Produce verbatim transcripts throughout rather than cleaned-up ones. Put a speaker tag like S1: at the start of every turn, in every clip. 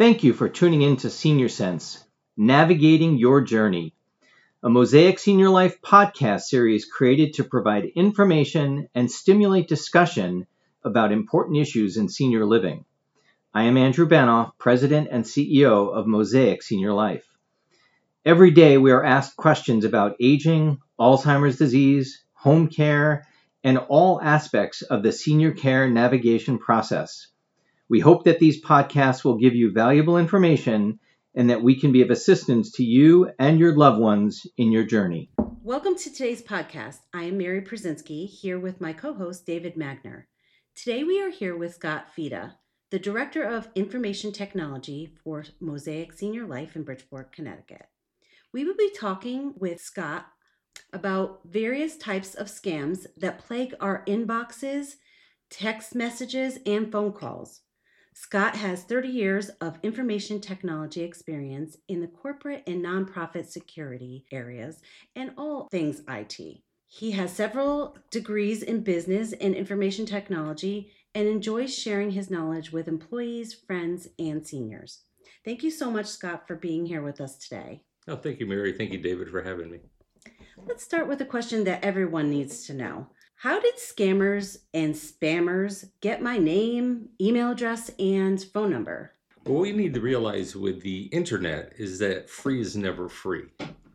S1: Thank you for tuning in to Senior Sense, Navigating Your Journey, a Mosaic Senior Life podcast series created to provide information and stimulate discussion about important issues in senior living. I am Andrew Banoff, President and C E O of Mosaic Senior Life. Every day we are asked questions about aging, Alzheimer's disease, home care, and all aspects of the senior care navigation process. We hope that these podcasts will give you valuable information and that we can be of assistance to you and your loved ones in your journey.
S2: Welcome to today's podcast. I am Mary Przinski, here with my co-host David Magner. Today we are here with Scott Fida, the Director of Information Technology for Mosaic Senior Life in Bridgeport, Connecticut. We will be talking with Scott about various types of scams that plague our inboxes, text messages, and phone calls. Scott has thirty years of information technology experience in the corporate and nonprofit security areas and all things I T. He has several degrees in business and information technology and enjoys sharing his knowledge with employees, friends, and seniors. Thank you so much, Scott, for being here with us today.
S3: Oh, thank you, Mary. Thank you, David, for having me.
S2: Let's start with a question that everyone needs to know. How did scammers and spammers get my name, email address, and phone number?
S3: What we need to realize with the internet is that free is never free.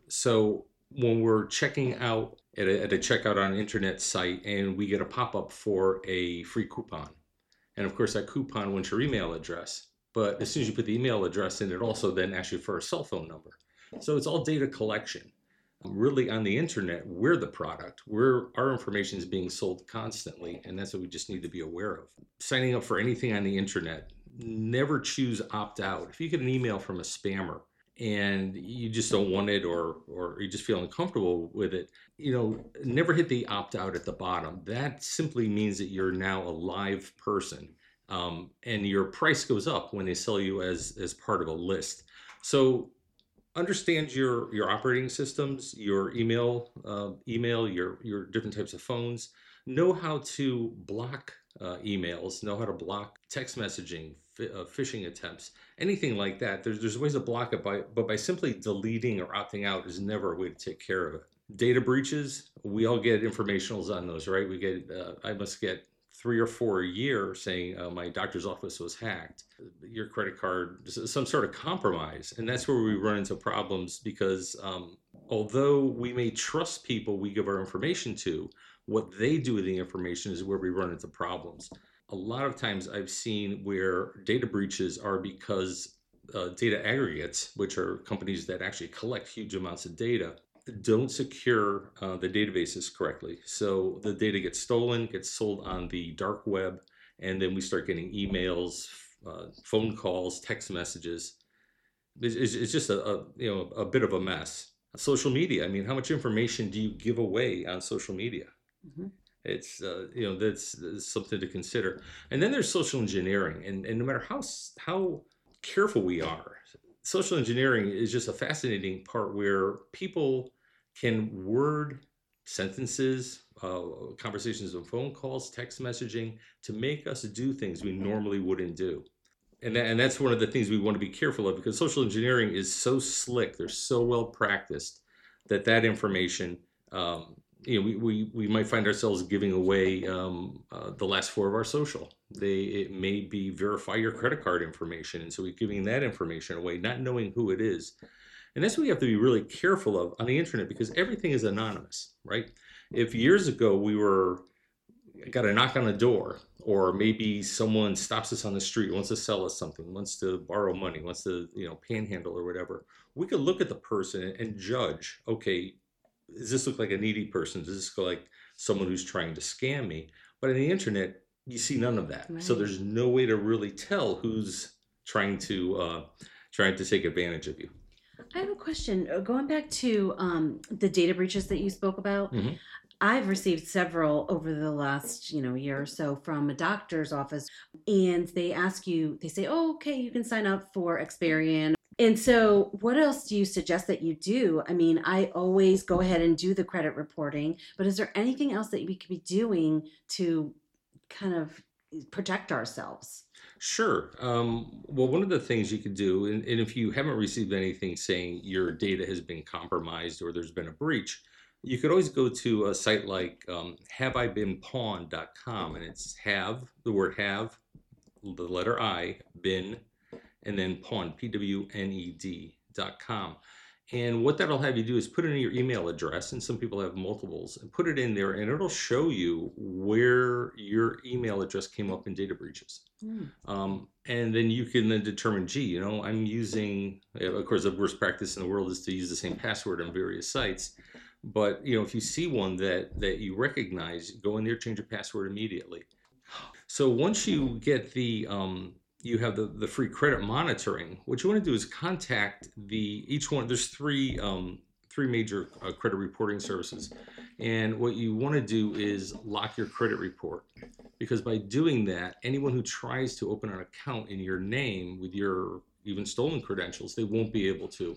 S3: So when we're checking out at a, at a checkout on an internet site and we get a pop-up for a free coupon, and of course that coupon went your email address, but as soon as you put the email address in, it also then asks you for a cell phone number. So it's all data collection. Really, on the internet, we're the product. We're, our information is being sold constantly, and that's what we just need to be aware of. Signing up for anything on the internet, never choose opt out. If you get an email from a spammer and you just don't want it, or or you just feel uncomfortable with it, you know, never hit the opt out at the bottom. That simply means that you're now a live person, um, and your price goes up when they sell you as as part of a list. So understand your your operating systems, your email, uh, email, your your different types of phones. Know how to block uh, emails. Know how to block text messaging, f- uh, phishing attempts, anything like that. There's there's ways to block it by, but by simply deleting or opting out is never a way to take care of it. Data breaches, we all get informationals on those, right? We get, uh, I must get three or four a year saying uh, my doctor's office was hacked, your credit card, some sort of compromise. And that's where we run into problems because um, although we may trust people we give our information to, what they do with the information is where we run into problems. A lot of times I've seen where data breaches are because uh, data aggregates, which are companies that actually collect huge amounts of data, don't secure uh, the databases correctly. So the data gets stolen, gets sold on the dark web, and then we start getting emails, uh, phone calls, text messages. It's, it's, it's just a, a you know a bit of a mess. Social media. I mean, how much information do you give away on social media? Mm-hmm. It's uh, you know that's, that's something to consider. And then there's social engineering, and, and no matter how how careful we are, social engineering is just a fascinating part where people can word sentences, uh, conversations on phone calls, text messaging to make us do things we normally wouldn't do. And, that, and that's one of the things we want to be careful of because social engineering is so slick, they're so well practiced that that information, um, you know, we, we, we might find ourselves giving away um, uh, the last four of our social. They it may be verify your credit card information, and so we're giving that information away, not knowing who it is. And that's what we have to be really careful of on the internet because everything is anonymous, right? If years ago we were got a knock on the door, or maybe someone stops us on the street, wants to sell us something, wants to borrow money, wants to you know panhandle or whatever, we could look at the person and judge. Okay, does this look like a needy person? Does this look like someone who's trying to scam me? But on the internet, you see none of that. Right. So there's no way to really tell who's trying to uh, trying to take advantage of you.
S2: I have a question. Going back to um, the data breaches that you spoke about, mm-hmm. I've received several over the last, you know, year or so from a doctor's office, and they ask you, they say, oh, okay, you can sign up for Experian. And so what else do you suggest that you do? I mean, I always go ahead and do the credit reporting, but is there anything else that we could be doing to kind of protect ourselves?
S3: Sure. Um, well, one of the things you could do, and, and if you haven't received anything saying your data has been compromised or there's been a breach, you could always go to a site like um, have I been pawned dot com, and it's have, the word have, the letter I, been, and then pawned, P W N E D dot com. And what that'll have you do is put in your email address, and some people have multiples, and put it in there, and it'll show you where your email address came up in data breaches.
S2: Mm.
S3: Um, and then you can then determine, gee, you know, I'm using, of course, the worst practice in the world is to use the same password on various sites. But, you know, if you see one that, that you recognize, go in there, change your password immediately. So once you get the, um, you have the, the free credit monitoring, what you want to do is contact the, each one, there's three, um, three major uh, credit reporting services. And what you want to do is lock your credit report, because by doing that, anyone who tries to open an account in your name with your even stolen credentials, they won't be able to.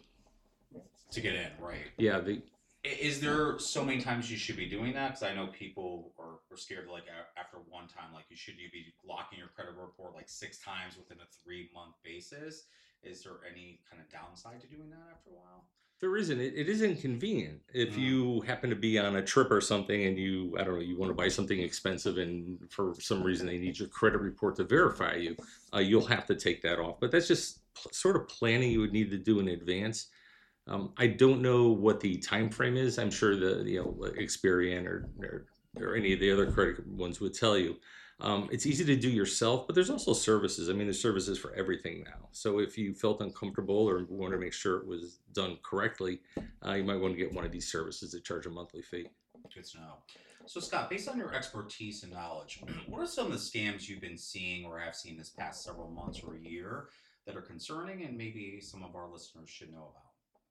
S4: To get in, right.
S3: Yeah. They,
S4: Is there so many times you should be doing that? Because I know people are, are scared, like a- after one time, like you should you be locking your credit report like six times within a three month basis? Is there any kind of downside to doing that after a while?
S3: There isn't. It, it is inconvenient if
S4: Mm.
S3: you happen to be on a trip or something, and you, I don't know, you want to buy something expensive, and for some reason they need your credit report to verify you. Uh, you'll have to take that off. But that's just p- sort of planning you would need to do in advance. Um, I don't know what the time frame is. I'm sure the you know Experian or, or or any of the other credit ones would tell you. Um, it's easy to do yourself, but there's also services. I mean, there's services for everything now. So if you felt uncomfortable or wanted to make sure it was done correctly, uh, you might want to get one of these services that charge a monthly fee.
S4: Good to know. So, Scott, based on your expertise and knowledge, what are some of the scams you've been seeing or have seen this past several months or a year that are concerning and maybe some of our listeners should know about?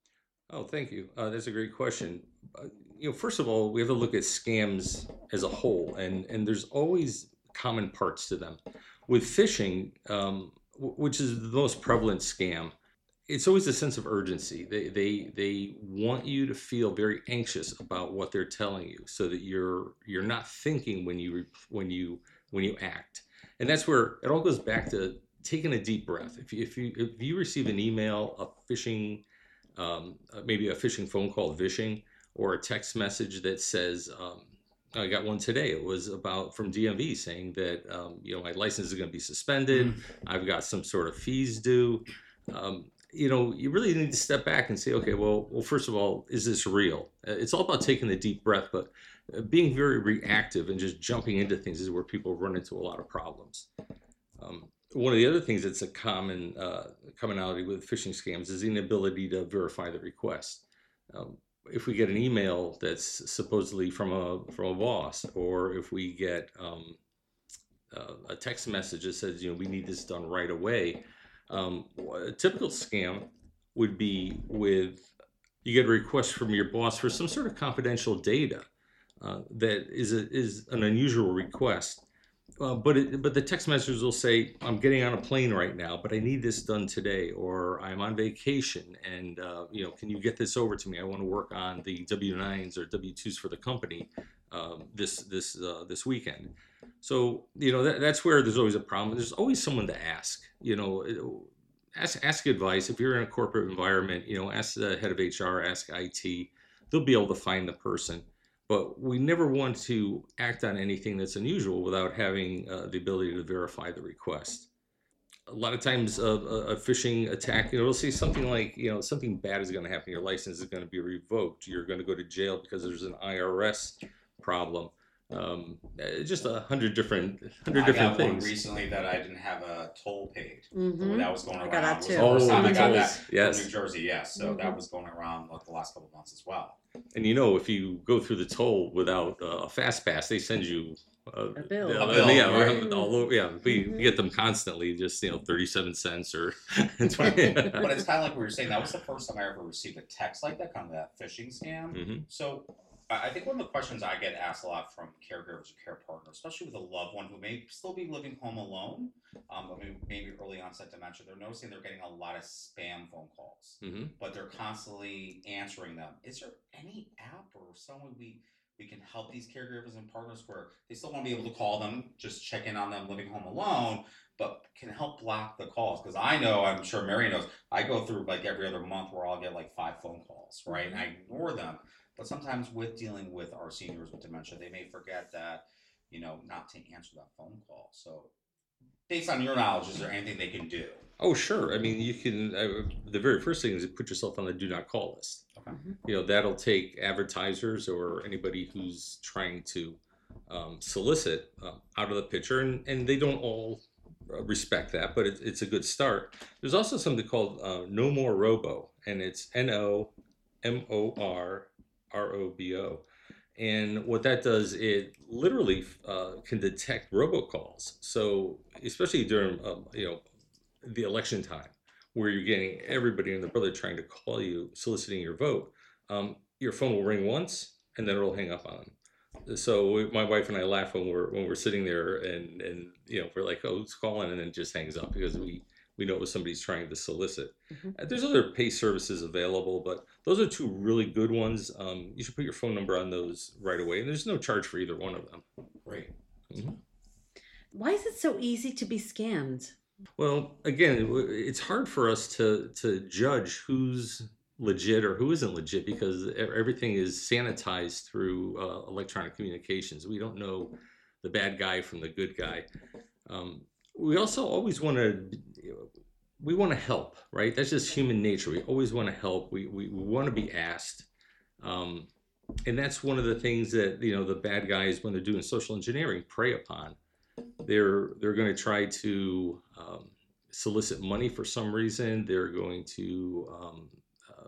S3: Oh, thank you. Uh, that's a great question. Uh, you know, first of all, we have to look at scams as a whole, and and there's always common parts to them. With phishing, um, w- which is the most prevalent scam, it's always a sense of urgency. They they they want you to feel very anxious about what they're telling you, so that you're you're not thinking when you re- when you when you act. And that's where it all goes back to taking a deep breath. If you if you if you receive an email, a phishing, um, uh, maybe a phishing phone call, vishing, or a text message that says, um, I got one today. It was about from D M V saying that um, you know my license is going to be suspended.
S4: Mm.
S3: I've got some sort of fees due. Um, you know, you really need to step back and say, okay, well, well, first of all, is this real? Uh, It's all about taking a deep breath, but uh, being very reactive and just jumping into things is where people run into a lot of problems. Um, one of the other things that's a common uh, commonality with phishing scams is the inability to verify the request. Um, if we get an email that's supposedly from a from a boss, or if we get um, uh, a text message that says, you know, we need this done right away, um, a typical scam would be with you get a request from your boss for some sort of confidential data uh, that is a, is an unusual request. Uh, but it, but the text messages will say, I'm getting on a plane right now, but I need this done today, or I'm on vacation, and uh, you know, can you get this over to me? I want to work on the W nines or W twos for the company um, this this uh, this weekend. So you know that, that's where there's always a problem. There's always someone to ask. You know, it- ask ask advice if you're in a corporate environment. You know, ask the head of H R, ask I T. They'll be able to find the person. But we never want to act on anything that's unusual without having uh, the ability to verify the request. A lot of times, uh, a, a phishing attack, you know, it'll say something like, you know, something bad is going to happen. Your license is going to be revoked. You're going to go to jail because there's an I R S problem. Um, eh, just a hundred different, hundred
S4: I
S3: different
S4: got
S3: things.
S4: one recently that I didn't have a toll paid.
S2: Mm-hmm.
S4: When that was going
S2: I
S4: around.
S2: got that
S4: It was
S2: too.
S4: the first
S3: Oh,
S4: time
S3: the
S4: I got
S3: tolls.
S4: that
S3: Yes.
S4: from New Jersey, yes. So
S2: Mhm.
S4: that was going around like the last couple of months as well.
S3: And you know, if you go through the toll without uh, a fast pass, they send you uh,
S2: A bill.
S3: uh,
S4: A bill,
S3: yeah,
S4: right.
S3: all over, yeah, we
S2: Mhm.
S3: get them constantly. Just you know, thirty-seven cents or.
S4: But it's kind of like we were saying, that was the first time I ever received a text like that, kind of that phishing scam.
S3: hmm
S4: So I I think one of the questions I get asked a lot from caregivers or care partners, especially with a loved one who may still be living home alone, um, but maybe, maybe early onset dementia, they're noticing they're getting a lot of spam phone calls,
S3: hmm
S4: but they're constantly answering them. Is there any app or some way we we can help these caregivers and partners where they still want to be able to call them, just check in on them living home alone, but can help block the calls. Because I know, I'm sure Mary knows, I go through like every other month where I'll get like five phone calls, right? And I ignore them. But sometimes with dealing with our seniors with dementia, they may forget that, you know, not to answer that phone call. So based on your knowledge, is there anything they can do?
S3: Oh, sure. I mean, you can, uh, the very first thing is to put yourself on the do not call list.
S4: Okay.
S3: You know, that'll take advertisers or anybody who's trying to um, solicit uh, out of the picture, and, and they don't all uh, respect that, but it, it's a good start. There's also something called uh, No More Robo, and it's N O M O R R O B O. And what that does, it literally uh, can detect robocalls. So especially during, um, you know, the election time, where you're getting everybody and their brother trying to call you, soliciting your vote, um, your phone will ring once and then it'll hang up on them. So we, my wife and I laugh when we're when we're sitting there and and you know we're like, oh, who's calling, and then it just hangs up because we we know it was somebody's trying to solicit.
S2: Mm-hmm.
S3: Uh, There's other pay services available, but those are two really good ones. Um, you should put your phone number on those right away, and there's no charge for either one of them.
S4: Great.
S3: Mhm.
S2: Why is it so easy to be scammed?
S3: Well, again, it w- it's hard for us to to judge who's legit or who isn't legit because e- everything is sanitized through uh, electronic communications. We don't know the bad guy from the good guy. Um, we also always want to we want to help, right? That's just human nature. We always want to help. We we, we want to be asked. Um, and that's one of the things that you know the bad guys, when they're doing social engineering, prey upon. They're they're going to try to um, solicit money for some reason. They're going to um, uh,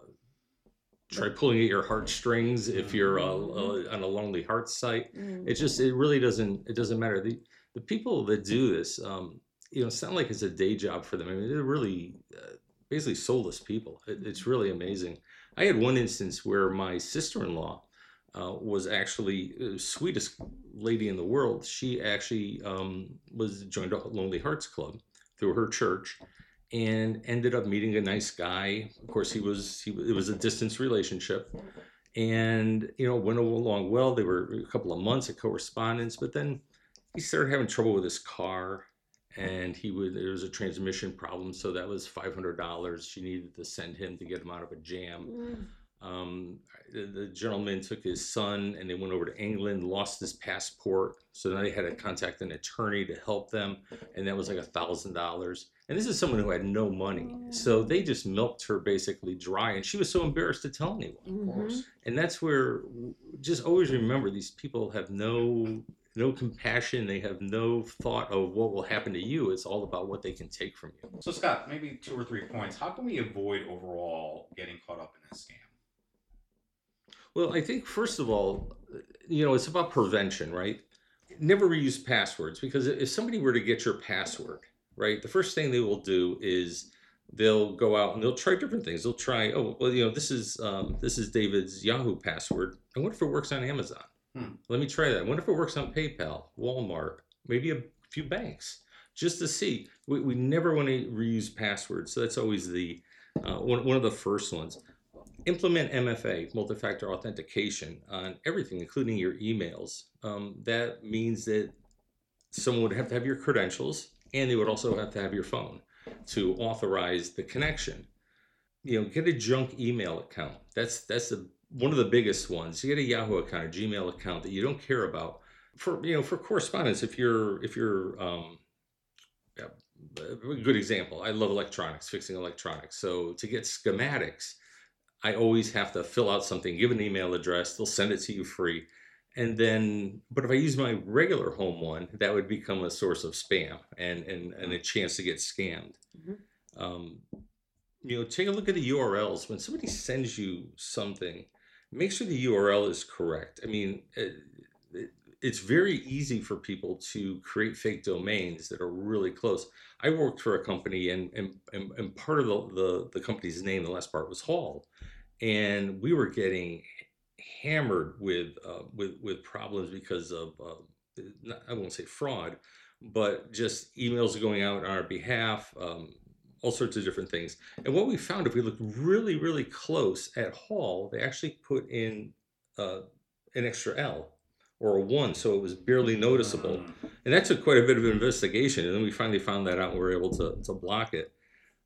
S3: try pulling at your heartstrings if you're uh, uh, on a Lonely Hearts site.
S2: Mm.
S3: It just it really doesn't it doesn't matter. The the people that do this, um, you know, sound like it's a day job for them. I mean, they're really uh, basically soulless people. It, it's really amazing. I had one instance where my sister-in-law uh, was actually the sweetest lady in the world. She actually um, was joined a Lonely Hearts Club through her church, and ended up meeting a nice guy. Of course, he was he it was a distance relationship, and you know went along well. They were a couple of months of correspondence, but then he started having trouble with his car, and he would there was a transmission problem, so that was five hundred dollars she needed to send him to get him out of a jam.
S2: Mm.
S3: Um, the, the gentleman took his son and they went over to England, lost his passport. So now they had to contact an attorney to help them. And that was like a thousand dollars. And this is someone who had no money. So they just milked her basically dry. And she was so embarrassed to tell anyone.
S2: Mhm.
S4: Of course.
S3: And that's where just always remember these people have no no compassion. They have no thought of what will happen to you. It's all about what they can take from you.
S4: So Scott, maybe two or three points. How can we avoid overall getting caught up in a scam?
S3: Well, I think first of all, you know, it's about prevention, right? Never reuse passwords, because if somebody were to get your password, right, the first thing they will do is they'll go out and they'll try different things. They'll try, oh, well, you know, this is um, this is David's Yahoo password. I wonder if it works on Amazon.
S4: Hmm.
S3: Let me try that. I wonder if it works on PayPal, Walmart, maybe a few banks, just to see. We, we never want to reuse passwords, so that's always the uh, one one of the first ones. Implement M F A, multi-factor authentication, on everything, including your emails. Um, that means that someone would have to have your credentials, and they would also have to have your phone to authorize the connection. You know, get a junk email account. That's that's the, one of the biggest ones. You get a Yahoo account, a Gmail account that you don't care about for you know for correspondence. If you're if you're um, yeah, a good example. I love electronics, fixing electronics. So to get schematics, I always have to fill out something, give an email address, they'll send it to you free. And then, but if I use my regular home one, that would become a source of spam and, and, and a chance to get scammed.
S2: Mhm.
S3: Um, you know, take a look at the U R Ls. When somebody sends you something, make sure the U R L is correct. I mean, it, it, it's very easy for people to create fake domains that are really close. I worked for a company, and and, and, and part of the, the, the company's name, the last part was Hall. And we were getting hammered with uh, with with problems because of uh, not, I won't say fraud, but just emails going out on our behalf, um, all sorts of different things. And what we found, if we looked really really close at Hall, they actually put in uh, an extra L or a one, so it was barely noticeable.
S4: Mm.
S3: And that took quite a bit of investigation, and then we finally found that out and we were able to, to block it.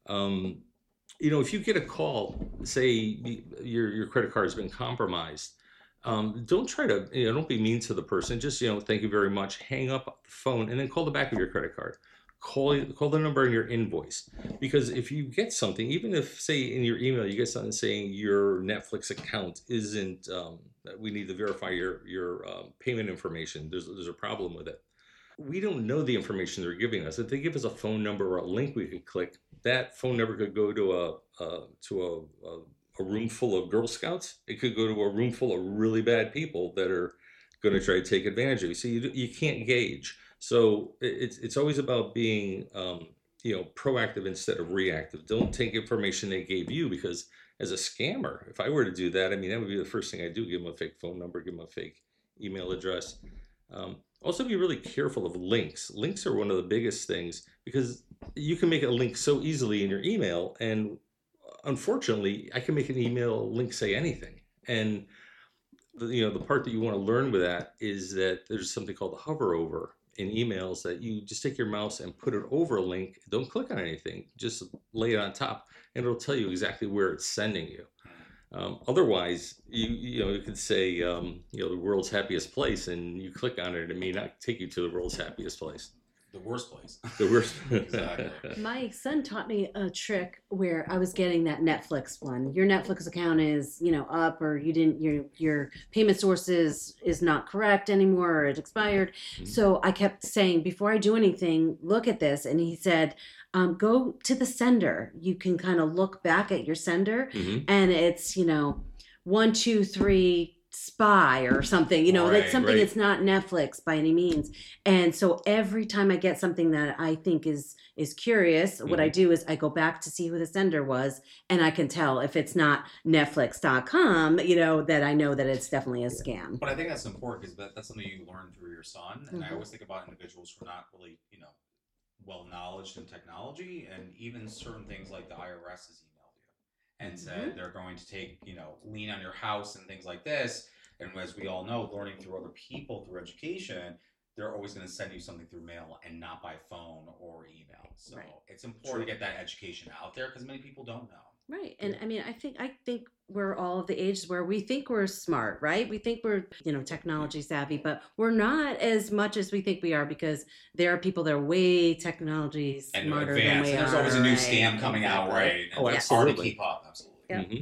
S3: Um, you know, if you get a call, say your your credit card has been compromised, um, don't try to, you know, don't be mean to the person. Just, you know, thank you very much. Hang up the phone and then call the back of your credit card. Call call the number in your invoice, because if you get something, even if say in your email you get something saying your Netflix account isn't, um, we need to verify your your um, payment information. There's there's a problem with it. We don't know the information they're giving us. If they give us a phone number or a link we could click, that phone number could go to a, a to a, a a room full of Girl Scouts. It could go to a room full of really bad people that are going to try to take advantage of you. So you you can't gauge. So it's it's always about being um, you know, proactive instead of reactive. Don't take information they gave you, because as a scammer, if I were to do that, I mean, that would be the first thing I do: give them a fake phone number, give them a fake email address. Um, also, be really careful of links. Links are one of the biggest things, because you can make a link so easily in your email, and unfortunately, I can make an email link say anything. And the, you know, the part that you want to learn with that is that there's something called the hover over in emails, that you just take your mouse and put it over a link. Don't click on anything, just lay it on top, and it'll tell you exactly where it's sending you. Um, otherwise, you you know, you could say, um, you know, the world's happiest place, and you click on it, and it may not take you to the world's happiest place.
S4: The worst place.
S3: The worst.
S4: Exactly.
S2: My son taught me a trick where I was getting that Netflix one. Your Netflix account is, you know, up, or you didn't, your your payment source is, is not correct anymore, or it expired. Mm-hmm. So I kept saying, before I do anything, look at this. And he said, um, go to the sender. You can kind of look back at your sender, mm-hmm. and it's, you know, one, two, three, Spy or something, you know, right, like something right. It's not Netflix by any means. And so every time I get something that I think is is curious, mm-hmm. what I do is I go back to see who the sender was, and I can tell if it's not Netflix dot com, you know, that I know that it's definitely a scam.
S4: But I think that's important, because that, that's something you learn through your son. And mm-hmm. I always think about individuals who are not really, you know, well knowledgeable in technology, and even certain things like the I R S has emailed you and mm-hmm. said they're going to take, you know, lien on your house and things like this. And as we all know, learning through other people through education, they're always going to send you something through mail and not by phone or email. So right. it's important True. to get that education out there, because many people don't know.
S2: Right. And I mean, I think I think we're all of the ages where we think we're smart, right? We think we're, you know, technology savvy, but we're not as much as we think we are, because there are people that are way technology smarter
S4: and
S2: than we
S4: and there's
S2: are.
S4: always a new
S2: right?
S4: scam coming
S2: exactly.
S4: out, right? And
S3: oh,
S4: it's hard to keep up. Absolutely.
S2: Yeah.
S3: Mm-hmm.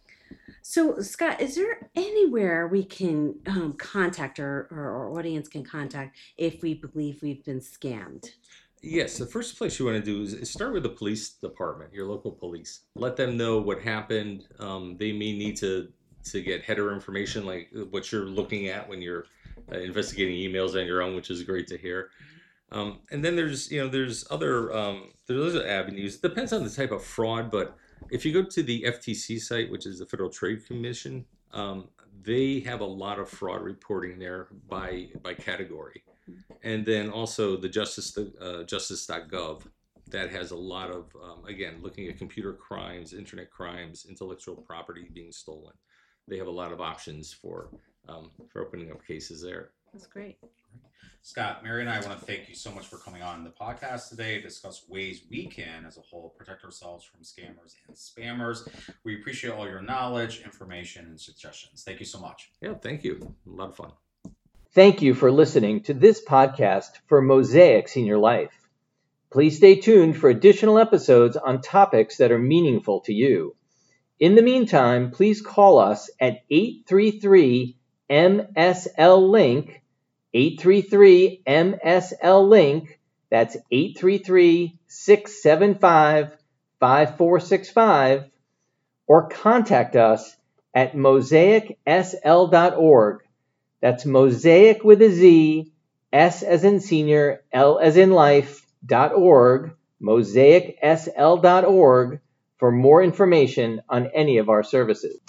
S2: So, Scott, is there anywhere we can um, contact, or, or our audience can contact, if we believe we've been scammed?
S3: Yes, the first place you want to do is start with the police department, your local police. Let them know what happened. Um, they may need to, to get header information, like what you're looking at when you're uh, investigating emails on your own, which is great to hear. Um, and then there's, you know, there's other, um, there's other avenues. It depends on the type of fraud, but if you go to the F T C site, which is the Federal Trade Commission, um, they have a lot of fraud reporting there by by category. And then also the Justice uh, justice dot gov, that has a lot of, um, again, looking at computer crimes, internet crimes, intellectual property being stolen. They have a lot of options for um, for opening up cases there.
S2: That's great.
S4: Scott, Mary and I want to thank you so much for coming on the podcast today to discuss ways we can, as a whole, protect ourselves from scammers and spammers. We appreciate all your knowledge, information, and suggestions. Thank you so much.
S3: Yeah, thank you. A lot of fun.
S1: Thank you for listening to this podcast for Mosaic Senior Life. Please stay tuned for additional episodes on topics that are meaningful to you. In the meantime, please call us at eight three three M S L link, eight three three M S L link, that's eight three three, six seven five, five four six five, or contact us at mosaic s l dot org. That's Mosaic with a Z, S as in senior, L as in life, dot org, mosaic s l dot org, for more information on any of our services.